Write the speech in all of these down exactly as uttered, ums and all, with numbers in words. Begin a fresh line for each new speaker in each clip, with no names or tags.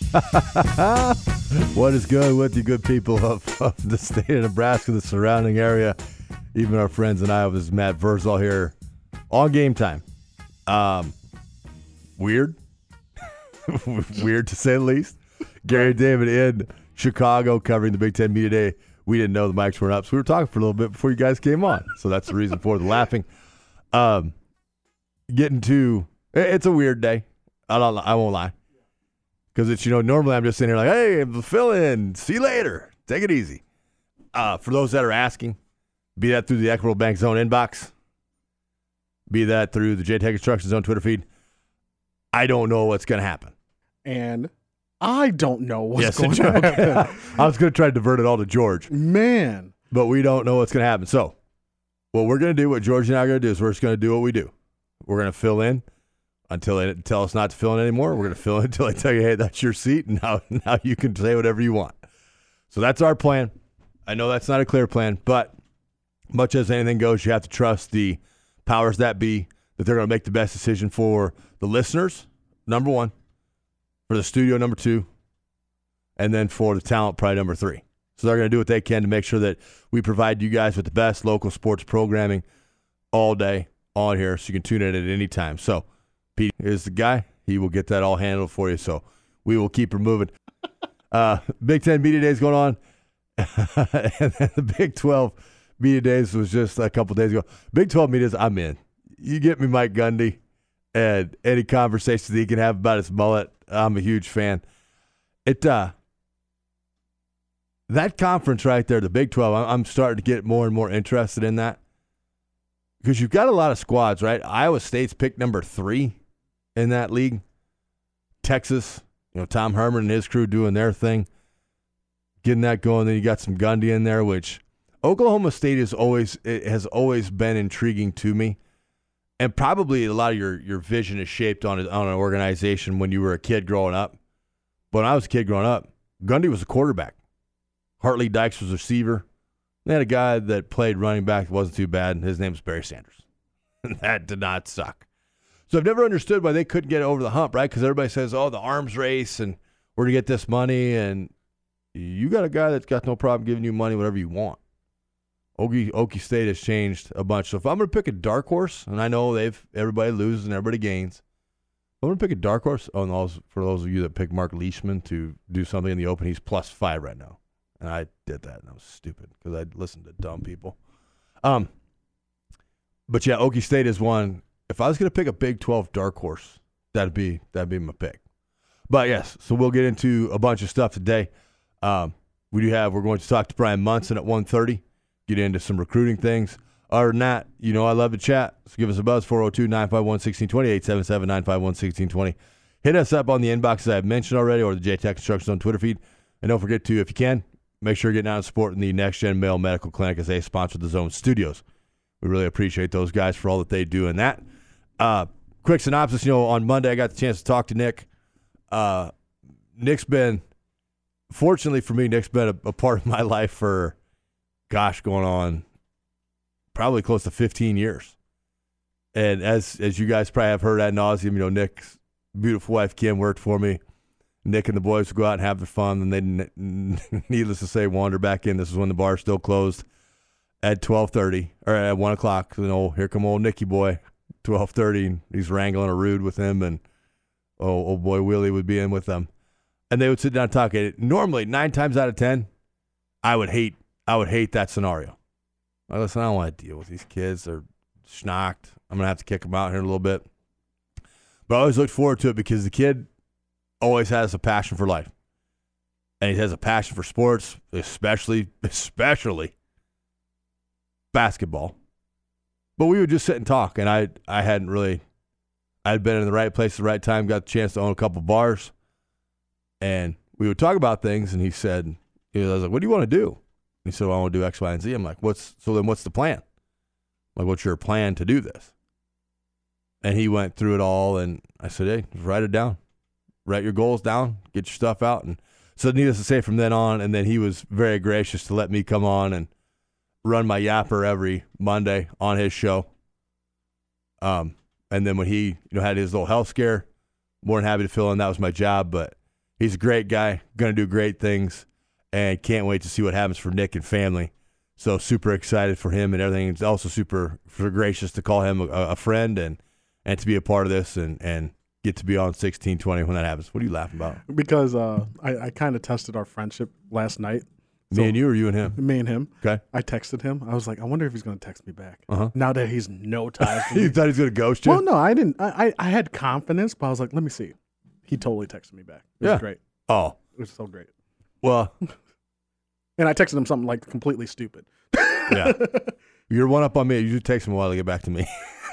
What is good with you good people of, of the state of Nebraska, the surrounding area, even our friends in Iowa? This is Matt Verzal here on Game Time. Um, weird. Weird to say the least. Gary David in Chicago covering the Big Ten Media Day. We didn't know the mics weren't up, so we were talking for a little bit before you guys came on. So that's the reason for the laughing. Um, getting to, it's a weird day. I don't. I won't lie. Because it's, you know, normally I'm just sitting here like, hey, fill in, see you later, take it easy. Uh, for those that are asking, be that through the Equitable Bank Zone inbox, be that through the J Tech Construction Zone Twitter feed, I don't know what's going to happen.
And I don't know what's
yes,
going to
okay.
happen.
I was going to try to divert it all to George.
Man.
But we don't know what's going to happen. So what we're going to do, what George and I are going to do is we're just going to do what we do. We're going to fill in. Until they tell us not to fill in anymore, we're going to fill in until they tell you, hey, that's your seat, and now, now you can say whatever you want. So that's our plan. I know that's not a clear plan, but much as anything goes, you have to trust the powers that be, that they're going to make the best decision for the listeners, number one, for the studio, number two, and then for the talent, probably number three. So they're going to do what they can to make sure that we provide you guys with the best local sports programming all day on here, so you can tune in at any time. So Pete is the guy. He will get that all handled for you, so we will keep her moving. Uh, Big Ten Media Days going on, and then the Big twelve Media Days was just a couple days ago. Big twelve Media Days, I'm in. You get me Mike Gundy, and any conversations that he can have about his mullet, I'm a huge fan. It uh, that conference right there, the Big twelve, I'm starting to get more and more interested in that because you've got a lot of squads, right? Iowa State's picked number three in that league. Texas, you know, Tom Herman and his crew doing their thing, getting that going. Then you got some Gundy in there, which Oklahoma State is always it has always been intriguing to me, and probably a lot of your your vision is shaped on on an organization when you were a kid growing up. But when I was a kid growing up, Gundy was a quarterback. Hartley Dykes was a receiver. They had a guy that played running back that wasn't too bad, and his name was Barry Sanders. That did not suck. So I've never understood why they couldn't get over the hump, right? Because everybody says, oh, the arms race, and we're going to get this money, and you got a guy that's got no problem giving you money whatever you want. Okie, Okie State has changed a bunch. So if I'm going to pick a dark horse, and I know they've everybody loses and everybody gains, I'm going to pick a dark horse. Oh, and also for those of you that pick Mark Leishman to do something in the open, he's plus five right now. And I did that, and that was stupid because I listened to dumb people. Um, But, yeah, Okie State is one. If I was going to pick a Big twelve dark horse, that'd be that'd be my pick. But, yes, so we'll get into a bunch of stuff today. Um, we do have, we're going to talk to Brian Munson at one thirty, get into some recruiting things. Other than that, you know I love to chat. So give us a buzz, four oh two, nine five one, one six two zero, eight seven seven, nine five one, one six two zero. Hit us up on the inbox, as I have mentioned already, or the J Tech Construction on Twitter feed. And don't forget to, if you can, make sure you're getting out and supporting the Next Gen Male Medical Clinic as they sponsor the Zone Studios. We really appreciate those guys for all that they do in that. Uh, quick synopsis, you know, on Monday I got the chance to talk to Nick. Uh, Nick's been, fortunately for me, Nick's been a, a part of my life for, gosh, going on probably close to fifteen years. And as as you guys probably have heard ad nauseum, you know, Nick's beautiful wife, Kim, worked for me. Nick and the boys would go out and have their fun, and they, needless to say, wander back in. This is when the bar still closed at twelve thirty, or at one o'clock. You know, here come old Nicky boy, twelve thirty. He's wrangling a rude with him, and oh, old boy Willie would be in with them. And they would sit down and talk. Normally, nine times out of ten, I would hate I would hate that scenario. Like, listen, I don't want to deal with these kids. They're schnocked. I'm going to have to kick them out here in a little bit. But I always looked forward to it because the kid always has a passion for life. And he has a passion for sports, especially, especially basketball. But we would just sit and talk, and I I hadn't really, I had been in the right place at the right time, got the chance to own a couple bars, and we would talk about things, and he said, you know, I was like, what do you want to do? And he said, well, I want to do X, Y, and Z. I'm like, what's, so then what's the plan? I'm like, what's your plan to do this? And he went through it all, and I said, hey, just write it down. Write your goals down, get your stuff out. And so needless to say, from then on, and then he was very gracious to let me come on and run my yapper every Monday on his show. Um, and then when he, you know, had his little health scare, more than happy to fill in. That was my job, but He's a great guy, going to do great things, and can't wait to see what happens for Nick and family. So super excited for him and everything. It's also super, super gracious to call him a, a friend and, and to be a part of this and, and get to be on sixteen twenty when that happens. What are you laughing about?
Because uh, I, I kind of tested our friendship last night.
Me
So-
and you or you and him?
Me and him.
Okay.
I texted him. I was like, I wonder if he's going to text me back.
Uh-huh.
Now that he's no ties to me.
You thought he was going to ghost you?
Well, no, I didn't. I, I, I had confidence, but I was like, let me see. He totally texted me back. It
Yeah.
was great.
Oh,
It was so great.
well,
And I texted him something like completely stupid.
yeah. You're one up on me. It usually takes him a while to get back to me.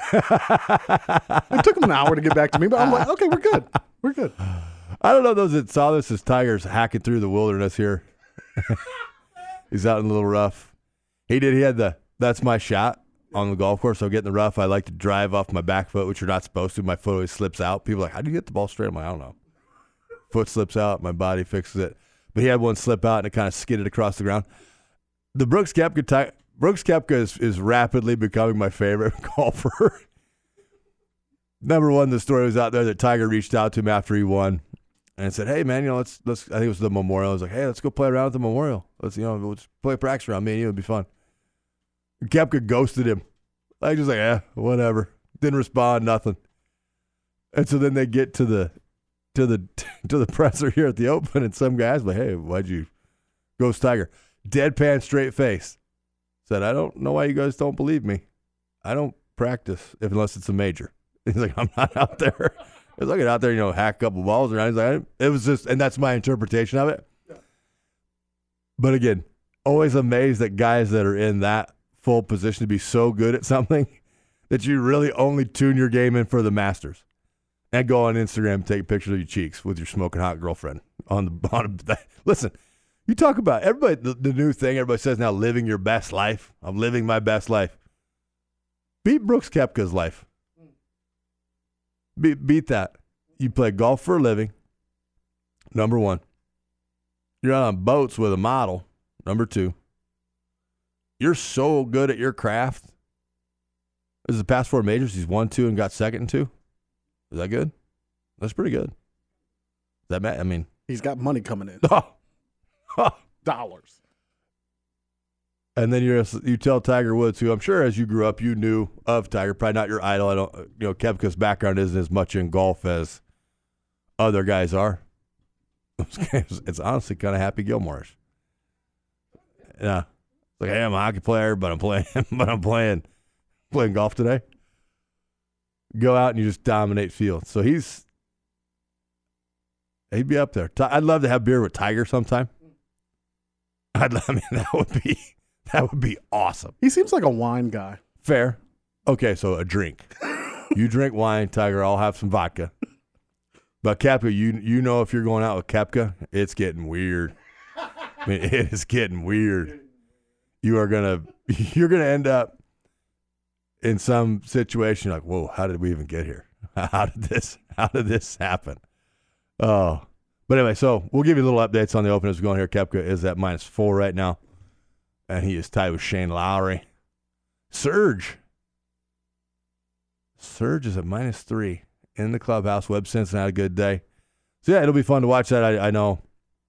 It took him an hour to get back to me, but I'm like, okay, we're good. We're good.
I don't know those that saw this as Tiger's hacking through the wilderness here. He's out in a little rough. He did. He had the that's my shot on the golf course. So getting the rough, I like to drive off my back foot, which you're not supposed to. My foot always slips out. People are like, how do you get the ball straight? I'm like, I don't know. Foot slips out, my body fixes it. But he had one slip out and it kind of skidded across the ground. The Brooks Koepka, ti- Brooks Koepka is, is rapidly becoming my favorite golfer. Number one, the story was out there that Tiger reached out to him after he won and said, "Hey man, you know, let's let's." I think it was the Memorial. I was like, "Hey, let's go play around at the Memorial. Let's you know, let's play a practice round. Me and you, it'd be fun." Koepka ghosted him. Like just like, "Yeah, whatever." Didn't respond, nothing. And so then they get to the to the to the presser here at the Open, and some guy's like, "Hey, why'd you ghost Tiger?" Deadpan, straight face. Said, "I don't know why you guys don't believe me. I don't practice if unless it's a major." He's like, "I'm not out there." I was looking out there, you know, hack a couple balls around. He's like, it was just, and that's my interpretation of it. Yeah. But again, always amazed at guys that are in that full position to be so good at something that you really only tune your game in for the Masters and go on Instagram and take pictures of your cheeks with your smoking hot girlfriend on the on a, listen, you talk about everybody, the, the new thing everybody says now, living your best life. I'm living my best life. Beat Brooks Koepka's life. Beat, beat that. You play golf for a living, number one. You're out on boats with a model, number two. You're so good at your craft. This is the past four majors. He's won two and got second in two. Is that good? That's pretty good. Is that bad? I mean,
He's got money coming in.
oh, oh.
Dollars.
And then you're you tell Tiger Woods, who I'm sure as you grew up you knew of Tiger, probably not your idol. I don't, you know, Koepka's background isn't as much in golf as other guys are. It's honestly kind of Happy Gilmore-ish. Yeah, it's like, hey, I'm a hockey player, but I'm playing, but I'm playing, playing golf today. Go out and you just dominate fields. So he's he'd be up there. I'd love to have beer with Tiger sometime. I'd, I mean, that would be. That would be awesome.
He seems like a wine guy.
Fair. Okay, so a drink. You drink wine, Tiger, I'll have some vodka. But Koepka, you you know if you're going out with Koepka, it's getting weird. I mean, it is getting weird. You are gonna you're gonna end up in some situation like, whoa, how did we even get here? How did this how did this happen? Oh. But anyway, so we'll give you little updates on the Open as we go on here. Koepka is at minus four right now. And he is tied with Shane Lowry. Serge. Serge is at minus three in the clubhouse. Webb Simpson had a good day. So, yeah, it'll be fun to watch that. I, I know.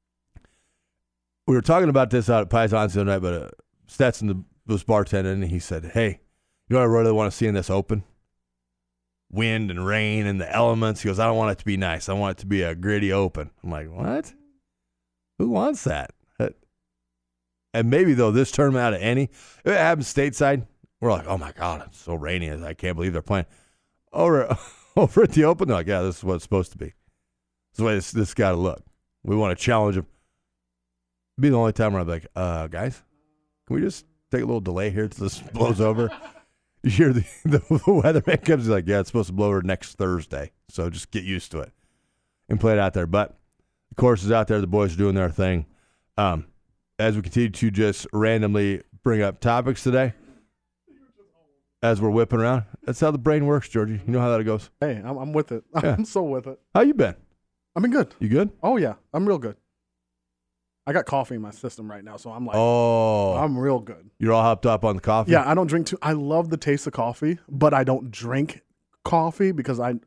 We were talking about this out at Pisons the other night, but uh, Stetson was bartending, and he said, hey, you know what I really want to see in this Open? Wind and rain and the elements. He goes, I don't want it to be nice. I want it to be a gritty Open. I'm like, what? Who wants that? And maybe, though, this tournament out of any, if it happens stateside, we're like, oh, my God, it's so rainy. I can't believe they're playing. Over, over at the Open, they're like, yeah, this is what it's supposed to be. This is the way this, this got to look. We want to challenge them. It'd be the only time where I'm like, uh, guys, can we just take a little delay here until this blows over? You hear the, the, the weatherman comes, he's like, yeah, it's supposed to blow over next Thursday. So just get used to it and play it out there. But the course is out there. The boys are doing their thing. Um, As we continue to just randomly bring up topics today, as we're whipping around, that's how the brain works, Georgie. You know how that goes.
Hey, I'm, I'm with it.
Yeah.
I'm so with it.
How you been?
I've been good.
You good?
Oh, yeah. I'm real good. I got coffee in my system right now, so I'm like,
oh,
I'm real good.
You're all hopped up on the coffee?
Yeah, I don't drink too. I love the taste of coffee, but I don't drink coffee because I, I,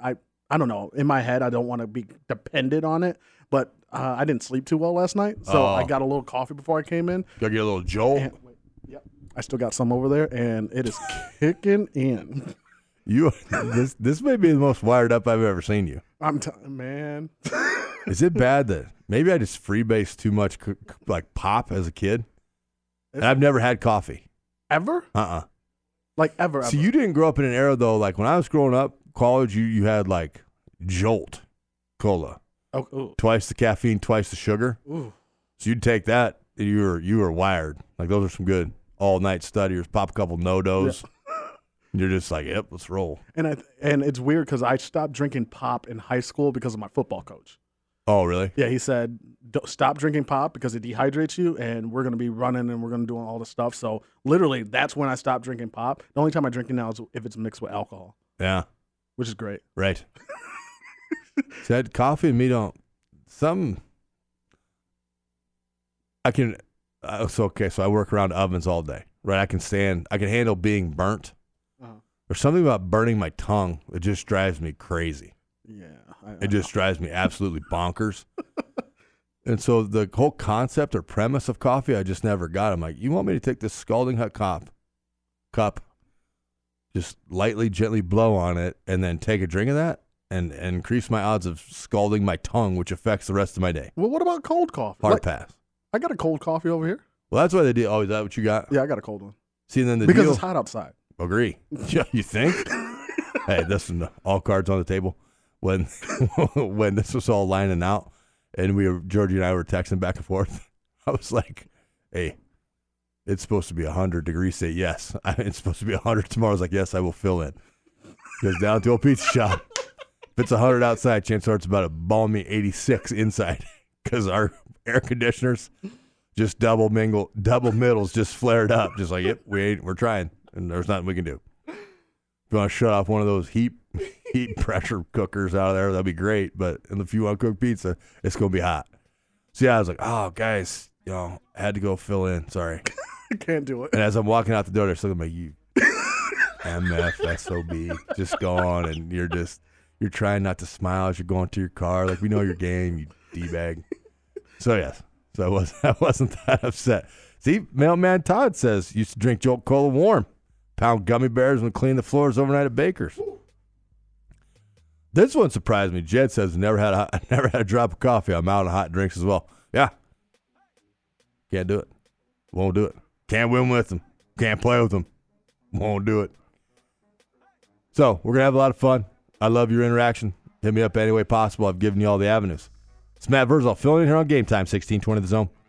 I don't know. In my head, I don't want to be dependent on it, but uh, I didn't sleep too well last night, so
Oh.
I got a little coffee before I came in.
Gotta get a little jolt.
And, wait, yep, I still got some over there, and it is kicking in.
You this this may be the most wired up I've ever seen you.
I'm t- man.
Is it bad that maybe I just freebased too much c- c- like pop as a kid? And I've never had coffee.
Ever?
Uh-uh.
Like ever?
So
ever.
you didn't grow up in an era though. Like when I was growing up, college, you you had like Jolt Cola,
Oh, ooh.
twice the caffeine, twice the sugar.
Ooh.
So you'd take that, and you were you were wired. Like those are some good all night studiers. Pop a couple no dos. You're just like, yep, let's roll.
And I and it's weird because I stopped drinking pop in high school because of my football coach.
Oh, really?
Yeah, he said, "Don't- stop drinking pop because it dehydrates you, and we're going to be running and we're going to do all this stuff. So literally, that's when I stopped drinking pop. The only time I drink it now is if it's mixed with alcohol,
Yeah.
which is great.
Right. Said coffee and me don't. Some. I can. Uh, so okay, so I work around ovens all day, right? I can stand. I can handle being burnt.
Uh-huh.
There's something about burning my tongue that just drives me crazy.
Yeah. I, I
It just drives me absolutely bonkers. And so the whole concept or premise of coffee, I just never got. I'm like, you want me to take this scalding hot cup, cup, just lightly, gently blow on it, and then take a drink of that, and, and increase my odds of scalding my tongue, which affects the rest of my day.
Well, what about cold coffee?
Hard
Like,
pass.
I got a cold coffee over here.
Well, that's why they do. Oh, is that what you got?
Yeah, I got a cold one.
See, and then the
Because
deal.
it's hot outside.
Agree. Yeah, you think? Hey, this is all cards on the table. When when this was all lining out, and we were Georgie and I were texting back and forth, I was like, "Hey, it's supposed to be a hundred degrees. Say yes. It's supposed to be a hundred tomorrow." I was like, "Yes, I will fill in." Goes down to a pizza shop. If it's a hundred outside, chances are it's about a balmy eighty-six inside because our air conditioners just double mingle, double middles just flared up. Just like, yep, we ain't, we're trying, and there's nothing we can do. If you want to shut off one of those heat heat pressure cookers out of there, that'd be great. But if you want to cook pizza, it's gonna be hot. So yeah, I was like, oh guys, you know, I had to go fill in. Sorry.
I can't do it.
And as I'm walking out the door, they're still like, you M F S O B, just go on, and you're just you're trying not to smile as you're going to your car. Like, we know your game, you d-bag. So yes, so I was I wasn't that upset. See, Mailman Todd says used to drink Jolt Cola warm, pound gummy bears and clean the floors overnight at Baker's. This one surprised me. Jed says never had a, never had a drop of coffee. I'm out of hot drinks as well. Yeah, can't do it. Won't do it. Can't win with them. Can't play with them. Won't do it. So we're gonna have a lot of fun. I love your interaction. Hit me up any way possible. I've given you all the avenues. It's Matt Vrzal filling in here on Game Time, sixteen twenty The Zone.